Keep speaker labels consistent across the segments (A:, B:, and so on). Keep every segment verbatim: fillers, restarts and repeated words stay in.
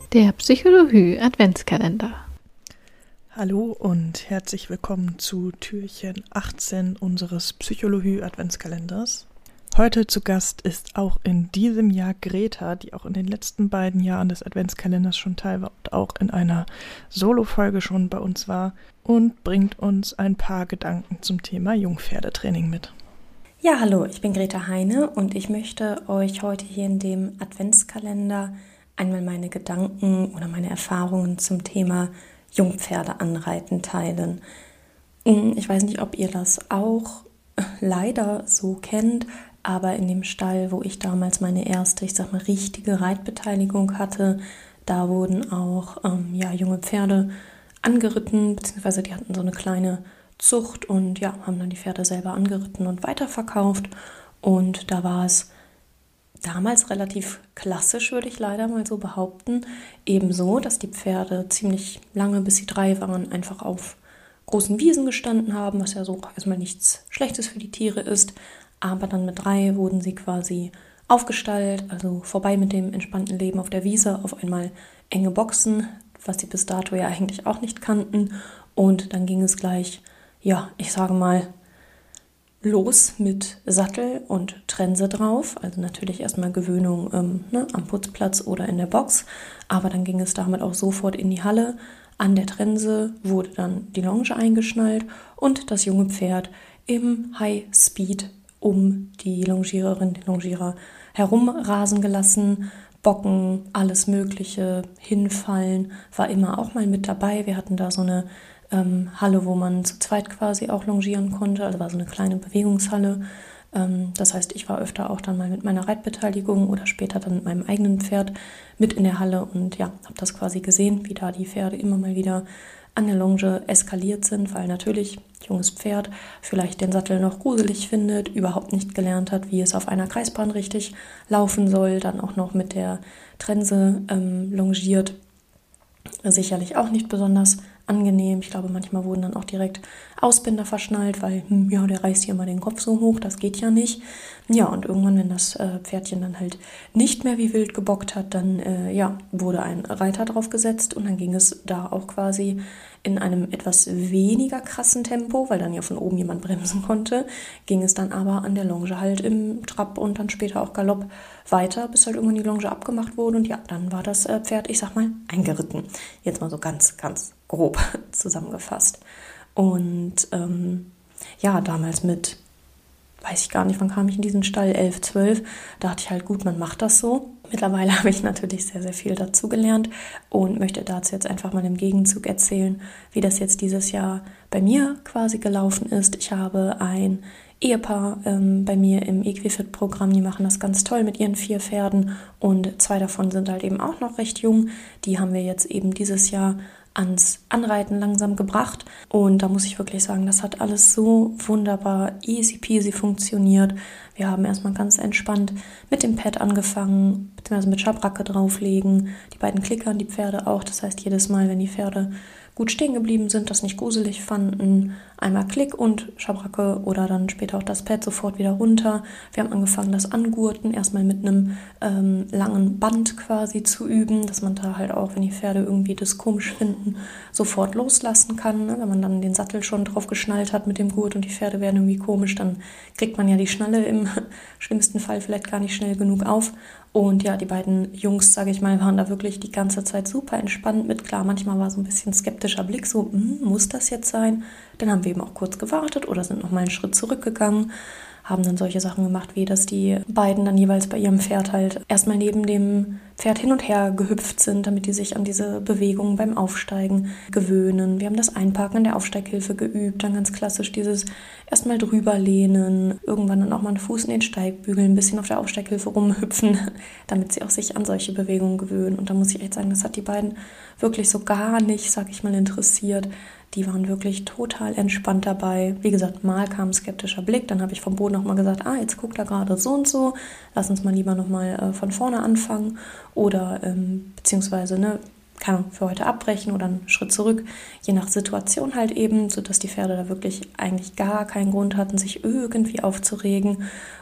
A: Der Psychologie Adventskalender.
B: Hallo und herzlich willkommen zu Türchen achtzehn unseres Psychologie Adventskalenders. Heute zu Gast ist auch in diesem Jahr Greta, die auch in den letzten beiden Jahren des Adventskalenders schon teil war und auch in einer Solo-Folge schon bei uns war und bringt uns ein paar Gedanken zum Thema Jungpferdetraining mit.
C: Ja, hallo, ich bin Greta Heine und ich möchte euch heute hier in dem Adventskalender einmal meine Gedanken oder meine Erfahrungen zum Thema Jungpferde anreiten teilen. Ich weiß nicht, ob ihr das auch leider so kennt, aber in dem Stall, wo ich damals meine erste, ich sag mal, richtige Reitbeteiligung hatte, da wurden auch ähm, ja, junge Pferde angeritten, beziehungsweise die hatten so eine kleine Zucht und ja, haben dann die Pferde selber angeritten und weiterverkauft. Und da war es damals relativ klassisch, würde ich leider mal so behaupten, ebenso, dass die Pferde ziemlich lange, bis sie drei waren, einfach auf großen Wiesen gestanden haben, was ja so erstmal nichts Schlechtes für die Tiere ist. Aber dann mit drei wurden sie quasi aufgestallt, also vorbei mit dem entspannten Leben auf der Wiese, auf einmal enge Boxen, was sie bis dato ja eigentlich auch nicht kannten. Und dann ging es gleich, ja, ich sage mal, los mit Sattel und Trense drauf, also natürlich erstmal Gewöhnung ähm, ne, am Putzplatz oder in der Box, aber dann ging es damit auch sofort in die Halle. An der Trense wurde dann die Longe eingeschnallt und das junge Pferd im High Speed um die Longiererin, den Longierer herumrasen gelassen, Bocken, alles Mögliche, hinfallen, war immer auch mal mit dabei. Wir hatten da so eine Ähm, Halle, wo man zu zweit quasi auch longieren konnte, also war so eine kleine Bewegungshalle. Ähm, das heißt, ich war öfter auch dann mal mit meiner Reitbeteiligung oder später dann mit meinem eigenen Pferd mit in der Halle und ja, habe das quasi gesehen, wie da die Pferde immer mal wieder an der Longe eskaliert sind, weil natürlich junges Pferd vielleicht den Sattel noch gruselig findet, überhaupt nicht gelernt hat, wie es auf einer Kreisbahn richtig laufen soll, dann auch noch mit der Trense ähm, longiert. Sicherlich auch nicht besonders angenehm. Ich glaube, manchmal wurden dann auch direkt Ausbinder verschnallt, weil, hm, ja, der reißt hier mal den Kopf so hoch, das geht ja nicht. Ja, und irgendwann, wenn das äh, Pferdchen dann halt nicht mehr wie wild gebockt hat, dann, äh, ja, wurde ein Reiter drauf gesetzt und dann ging es da auch quasi in einem etwas weniger krassen Tempo, weil dann ja von oben jemand bremsen konnte, ging es dann aber an der Longe halt im Trab und dann später auch Galopp weiter, bis halt irgendwann die Longe abgemacht wurde und ja, dann war das äh, Pferd, ich sag mal, eingeritten. Jetzt mal so ganz, ganz grob zusammengefasst. Und ähm, ja, damals mit, weiß ich gar nicht, wann kam ich in diesen Stall, elf, zwölf, dachte ich halt, gut, man macht das so. Mittlerweile habe ich natürlich sehr, sehr viel dazu gelernt und möchte dazu jetzt einfach mal im Gegenzug erzählen, wie das jetzt dieses Jahr bei mir quasi gelaufen ist. Ich habe ein Ehepaar ähm, bei mir im Equifit-Programm, die machen das ganz toll mit ihren vier Pferden und zwei davon sind halt eben auch noch recht jung. Die haben wir jetzt eben dieses Jahr ans Anreiten langsam gebracht und da muss ich wirklich sagen, das hat alles so wunderbar easy peasy funktioniert. Wir haben erstmal ganz entspannt mit dem Pad angefangen, beziehungsweise mit Schabracke drauflegen, die beiden klickern, die Pferde auch, das heißt jedes Mal, wenn die Pferde gut stehen geblieben sind, das nicht gruselig fanden, einmal Klick und Schabracke oder dann später auch das Pad sofort wieder runter. Wir haben angefangen, das Angurten erstmal mit einem ähm, langen Band quasi zu üben, dass man da halt auch, wenn die Pferde irgendwie das komisch finden, sofort loslassen kann. Ne? Wenn man dann den Sattel schon drauf geschnallt hat mit dem Gurt und die Pferde werden irgendwie komisch, dann kriegt man ja die Schnalle im schlimmsten Fall vielleicht gar nicht schnell genug auf. Und ja, die beiden Jungs, sage ich mal, waren da wirklich die ganze Zeit super entspannt mit. Klar, manchmal war so ein bisschen skeptischer Blick, so, muss das jetzt sein? Dann haben wir eben auch kurz gewartet oder sind noch mal einen Schritt zurückgegangen, haben dann solche Sachen gemacht, wie dass die beiden dann jeweils bei ihrem Pferd halt erstmal neben dem Pferd hin und her gehüpft sind, damit die sich an diese Bewegungen beim Aufsteigen gewöhnen. Wir haben das Einparken an der Aufsteighilfe geübt, dann ganz klassisch dieses erstmal drüber lehnen, irgendwann dann auch mal einen Fuß in den Steigbügel, ein bisschen auf der Aufsteighilfe rumhüpfen, damit sie auch sich an solche Bewegungen gewöhnen. Und da muss ich echt sagen, das hat die beiden wirklich so gar nicht, sag ich mal, interessiert. Die waren wirklich total entspannt dabei. Wie gesagt, mal kam ein skeptischer Blick, dann habe ich vom Boden nochmal gesagt, ah, jetzt guckt er gerade so und so, lass uns mal lieber nochmal äh, von vorne anfangen oder ähm, beziehungsweise, ne, kann man für heute abbrechen oder einen Schritt zurück, je nach Situation halt eben, sodass die Pferde da wirklich eigentlich gar keinen Grund hatten, sich irgendwie aufzuregen.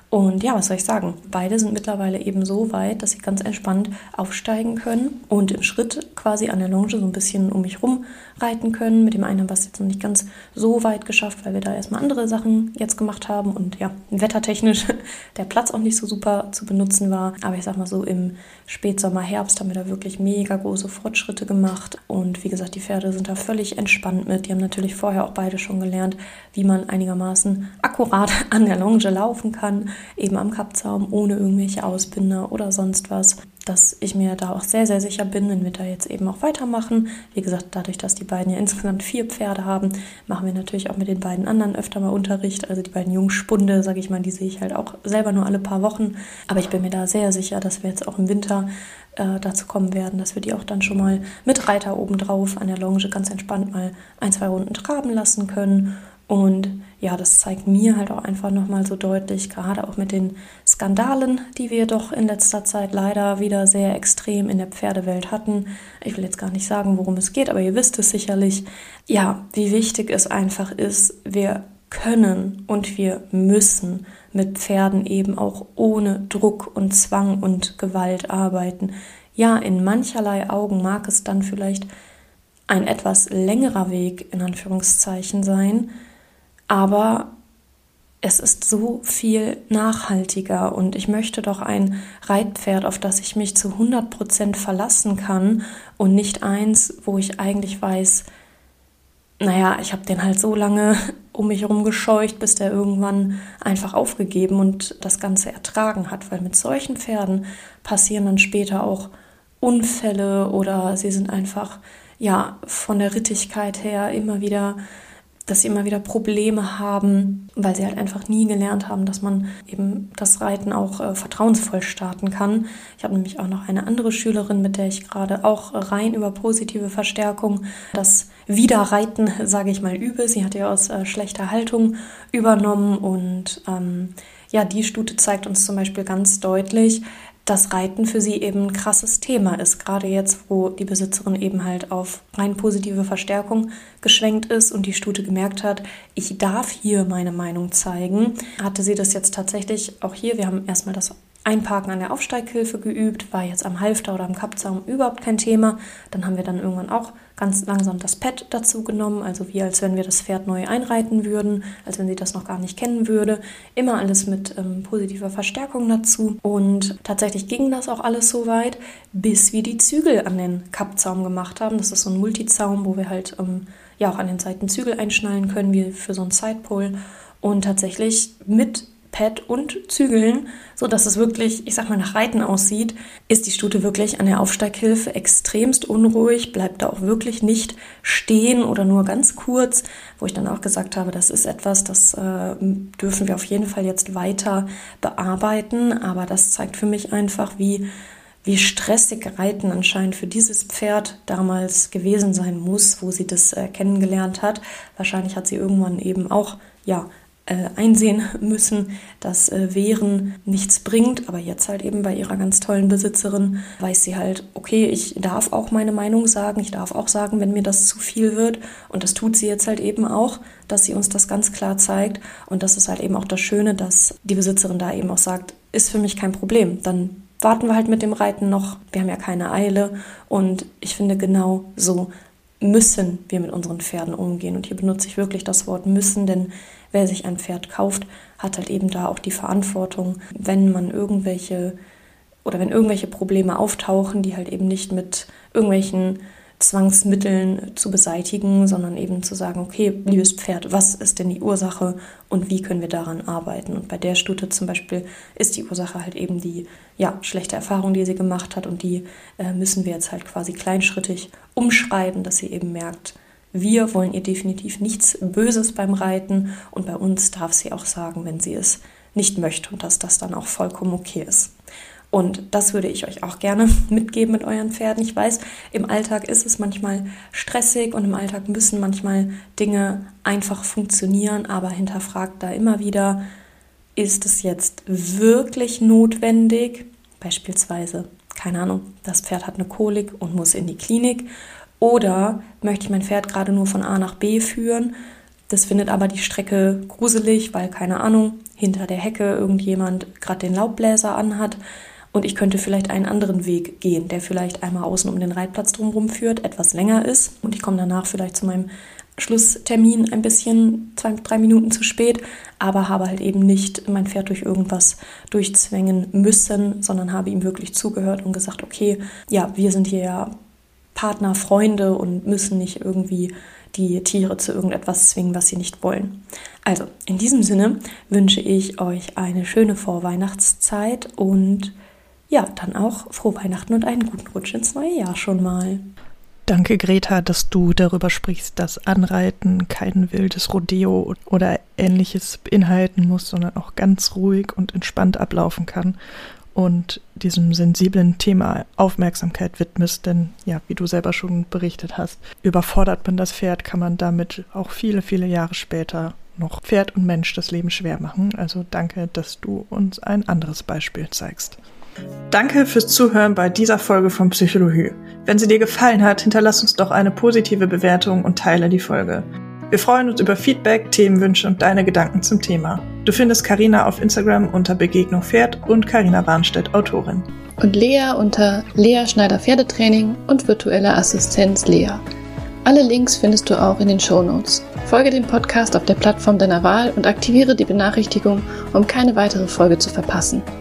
C: Und ja, was soll ich sagen? Beide sind mittlerweile eben so weit, dass sie ganz entspannt aufsteigen können und im Schritt quasi an der Longe so ein bisschen um mich rum reiten können. Mit dem einen haben wir es jetzt noch nicht ganz so weit geschafft, weil wir da erstmal andere Sachen jetzt gemacht haben und ja, wettertechnisch der Platz auch nicht so super zu benutzen war. Aber ich sag mal so, im Spätsommer, Herbst haben wir da wirklich mega große Fortschritte gemacht. Und wie gesagt, die Pferde sind da völlig entspannt mit. Die haben natürlich vorher auch beide schon gelernt, wie man einigermaßen akkurat an der Longe laufen kann, eben am Kappzaum, ohne irgendwelche Ausbinder oder sonst was, dass ich mir da auch sehr, sehr sicher bin, wenn wir da jetzt eben auch weitermachen. Wie gesagt, dadurch, dass die beiden ja insgesamt vier Pferde haben, machen wir natürlich auch mit den beiden anderen öfter mal Unterricht. Also die beiden Jungspunde, sage ich mal, die sehe ich halt auch selber nur alle paar Wochen. Aber ich bin mir da sehr sicher, dass wir jetzt auch im Winter äh, dazu kommen werden, dass wir die auch dann schon mal mit Reiter obendrauf an der Longe ganz entspannt mal ein, zwei Runden traben lassen können. Und ja, das zeigt mir halt auch einfach nochmal so deutlich, gerade auch mit den Skandalen, die wir doch in letzter Zeit leider wieder sehr extrem in der Pferdewelt hatten. Ich will jetzt gar nicht sagen, worum es geht, aber ihr wisst es sicherlich. Ja, wie wichtig es einfach ist, wir können und wir müssen mit Pferden eben auch ohne Druck und Zwang und Gewalt arbeiten. Ja, in mancherlei Augen mag es dann vielleicht ein etwas längerer Weg in Anführungszeichen sein, aber es ist so viel nachhaltiger und ich möchte doch ein Reitpferd, auf das ich mich zu hundert Prozent verlassen kann und nicht eins, wo ich eigentlich weiß, naja, ich habe den halt so lange um mich herum gescheucht, bis der irgendwann einfach aufgegeben und das Ganze ertragen hat, weil mit solchen Pferden passieren dann später auch Unfälle oder sie sind einfach, ja, von der Rittigkeit her immer wieder, dass sie immer wieder Probleme haben, weil sie halt einfach nie gelernt haben, dass man eben das Reiten auch äh, vertrauensvoll starten kann. Ich habe nämlich auch noch eine andere Schülerin, mit der ich gerade auch rein über positive Verstärkung das Wiederreiten, sage ich mal, übe. Sie hat ja aus äh, schlechter Haltung übernommen und ähm, ja, die Stute zeigt uns zum Beispiel ganz deutlich, dass Reiten für sie eben ein krasses Thema ist. Gerade jetzt, wo die Besitzerin eben halt auf rein positive Verstärkung geschwenkt ist und die Stute gemerkt hat, ich darf hier meine Meinung zeigen, hatte sie das jetzt tatsächlich auch hier. Wir haben erstmal das Einparken an der Aufsteighilfe geübt, war jetzt am Halfter oder am Kappzaum überhaupt kein Thema. Dann haben wir dann irgendwann auch ganz langsam das Pad dazu genommen, also wie als wenn wir das Pferd neu einreiten würden, als wenn sie das noch gar nicht kennen würde. Immer alles mit ähm, positiver Verstärkung dazu. Und tatsächlich ging das auch alles so weit, bis wir die Zügel an den Kappzaum gemacht haben. Das ist so ein Multizaum, wo wir halt ähm, ja auch an den Seiten Zügel einschnallen können, wie für so ein Sidepole. Und tatsächlich mit Pad und Zügeln, so dass es wirklich, ich sag mal, nach Reiten aussieht, ist die Stute wirklich an der Aufsteighilfe extremst unruhig, bleibt da auch wirklich nicht stehen oder nur ganz kurz, wo ich dann auch gesagt habe, das ist etwas, das äh, dürfen wir auf jeden Fall jetzt weiter bearbeiten, aber das zeigt für mich einfach, wie wie stressig Reiten anscheinend für dieses Pferd damals gewesen sein muss, wo sie das äh, kennengelernt hat. Wahrscheinlich hat sie irgendwann eben auch, ja, einsehen müssen, dass äh, Wehren nichts bringt, aber jetzt halt eben bei ihrer ganz tollen Besitzerin weiß sie halt, okay, ich darf auch meine Meinung sagen, ich darf auch sagen, wenn mir das zu viel wird und das tut sie jetzt halt eben auch, dass sie uns das ganz klar zeigt und das ist halt eben auch das Schöne, dass die Besitzerin da eben auch sagt, ist für mich kein Problem, dann warten wir halt mit dem Reiten noch, wir haben ja keine Eile und ich finde genau so müssen wir mit unseren Pferden umgehen und hier benutze ich wirklich das Wort müssen, denn wer sich ein Pferd kauft, hat halt eben da auch die Verantwortung, wenn man irgendwelche oder wenn irgendwelche Probleme auftauchen, die halt eben nicht mit irgendwelchen Zwangsmitteln zu beseitigen, sondern eben zu sagen, okay, liebes Pferd, was ist denn die Ursache und wie können wir daran arbeiten? Und bei der Stute zum Beispiel ist die Ursache halt eben die ja, schlechte Erfahrung, die sie gemacht hat und die äh, müssen wir jetzt halt quasi kleinschrittig umschreiben, dass sie eben merkt, wir wollen ihr definitiv nichts Böses beim Reiten und bei uns darf sie auch sagen, wenn sie es nicht möchte und dass das dann auch vollkommen okay ist. Und das würde ich euch auch gerne mitgeben mit euren Pferden. Ich weiß, im Alltag ist es manchmal stressig und im Alltag müssen manchmal Dinge einfach funktionieren, aber hinterfragt da immer wieder, ist es jetzt wirklich notwendig? Beispielsweise, keine Ahnung, das Pferd hat eine Kolik und muss in die Klinik. Oder möchte ich mein Pferd gerade nur von A nach B führen? Das findet aber die Strecke gruselig, weil, keine Ahnung, hinter der Hecke irgendjemand gerade den Laubbläser anhat und ich könnte vielleicht einen anderen Weg gehen, der vielleicht einmal außen um den Reitplatz drumherum führt, etwas länger ist und ich komme danach vielleicht zu meinem Schlusstermin ein bisschen, zwei, drei Minuten zu spät, aber habe halt eben nicht mein Pferd durch irgendwas durchzwängen müssen, sondern habe ihm wirklich zugehört und gesagt, okay, ja, wir sind hier ja Partner, Freunde und müssen nicht irgendwie die Tiere zu irgendetwas zwingen, was sie nicht wollen. Also, in diesem Sinne wünsche ich euch eine schöne Vorweihnachtszeit und ja, dann auch frohe Weihnachten und einen guten Rutsch ins neue Jahr schon mal.
B: Danke, Greta, dass du darüber sprichst, dass Anreiten kein wildes Rodeo oder Ähnliches beinhalten muss, sondern auch ganz ruhig und entspannt ablaufen kann und diesem sensiblen Thema Aufmerksamkeit widmest, denn ja, wie du selber schon berichtet hast, überfordert man das Pferd, kann man damit auch viele, viele Jahre später noch Pferd und Mensch das Leben schwer machen. Also danke, dass du uns ein anderes Beispiel zeigst. Danke fürs Zuhören bei dieser Folge von Psychologie. Wenn sie dir gefallen hat, hinterlass uns doch eine positive Bewertung und teile die Folge. Wir freuen uns über Feedback, Themenwünsche und deine Gedanken zum Thema. Du findest Carina auf Instagram unter Begegnung Pferd und Carina Warnstedt, Autorin.
A: Und Lea unter Lea Schneider Pferdetraining und virtuelle Assistenz Lea. Alle Links findest du auch in den Shownotes. Folge dem Podcast auf der Plattform deiner Wahl und aktiviere die Benachrichtigung, um keine weitere Folge zu verpassen.